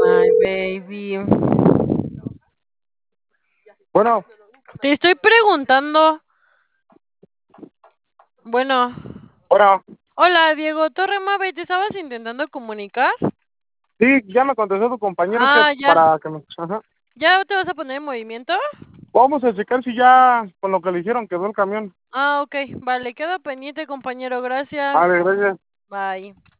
Ay, baby. Bueno, Te estoy preguntando. Bueno. ahora, Hola, Diego Torremabe, ¿te estabas intentando comunicar? sí, ya me contestó tu compañero, es que Ah, ya. para que me... Ajá. ¿Ya te vas a poner en movimiento? Vamos a checar si ya con lo que le hicieron quedó el camión. Ah, ok. Vale, quedo pendiente, compañero. A Gracias. ver, gracias. Bye.